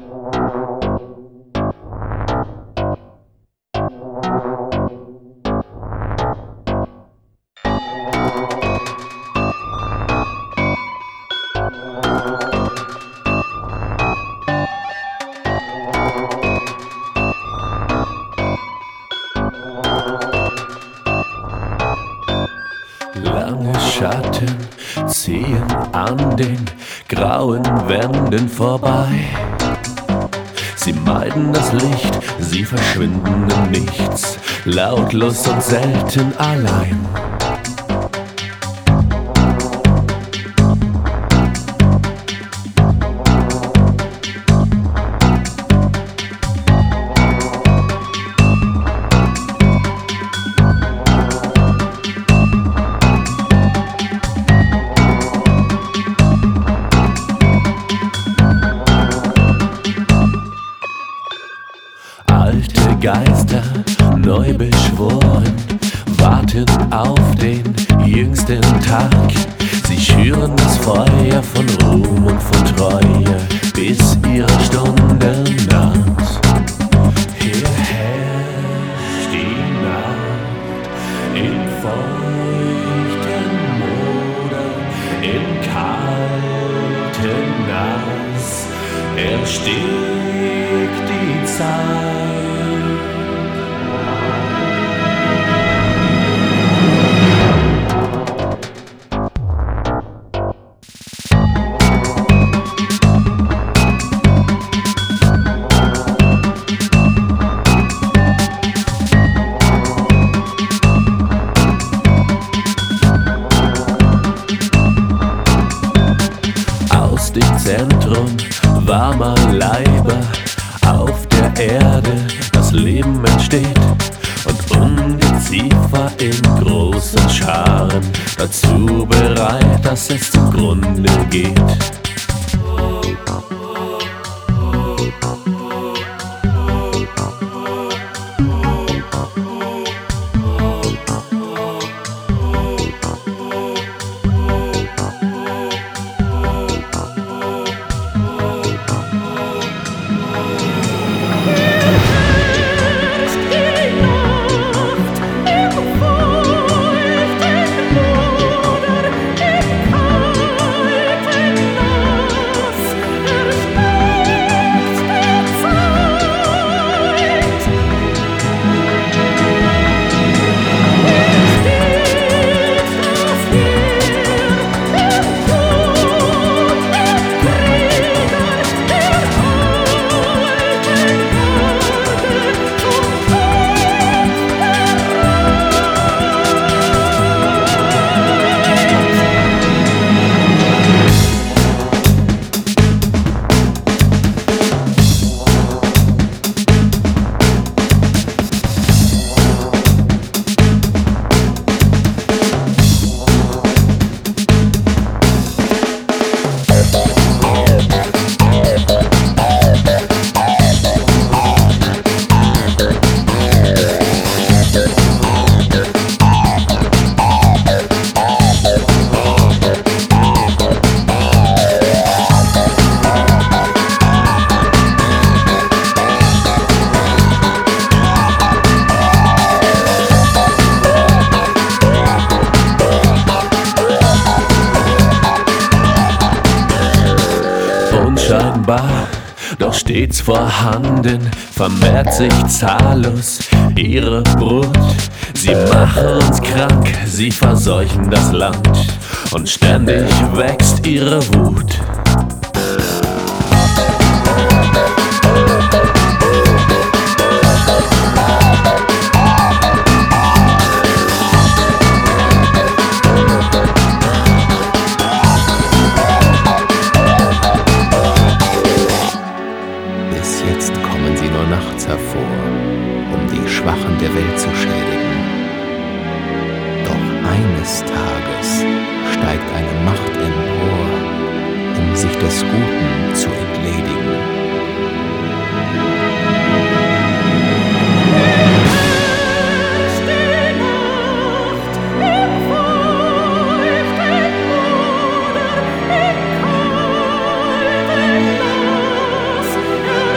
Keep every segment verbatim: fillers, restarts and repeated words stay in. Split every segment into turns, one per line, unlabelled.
Lange Schatten ziehen an den grauen Wänden vorbei. Sie meiden das Licht, sie verschwinden im Nichts, lautlos und selten allein. Alte Geister, neu beschworen, warten auf den jüngsten Tag. Sie schüren das Feuer von Ruhm und von Treue, bis ihre Stunde naht. Hier herrscht die Nacht im feuchten Moder, im kalten Nass erstickt die Zeit. Aus dem Zentrum warmer Leiber auf der Erde das Leben entsteht und Ungeziefer in großen Scharen dazu bereit, dass es zugrunde geht. Unscheinbar, doch stets vorhanden, vermehrt sich zahllos ihre Brut. Sie machen uns krank, sie verseuchen das Land und ständig wächst ihre Wut.
Bis jetzt kommen sie nur nachts hervor, um die Schwachen der Welt zu schädigen. Doch eines Tages steigt eine Macht empor, um sich des Guten zu entledigen.
Im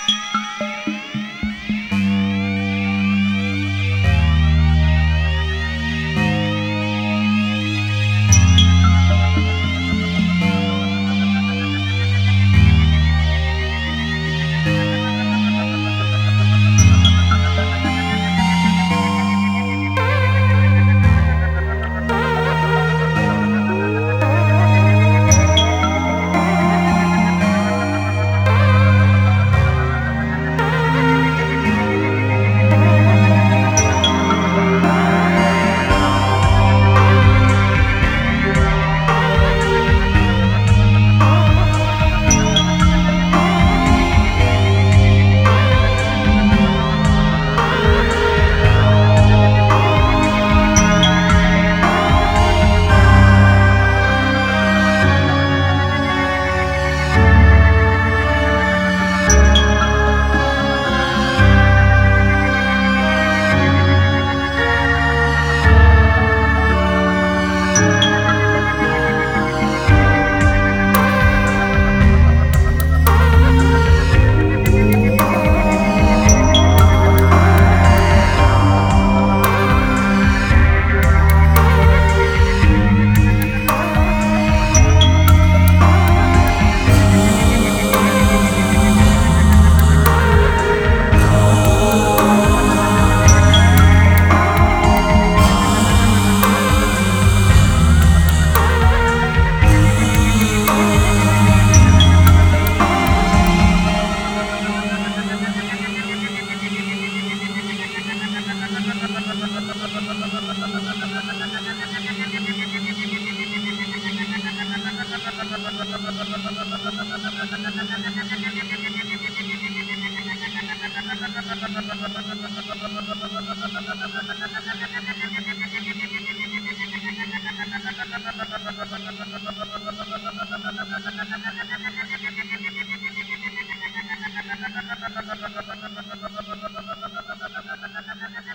Thank you.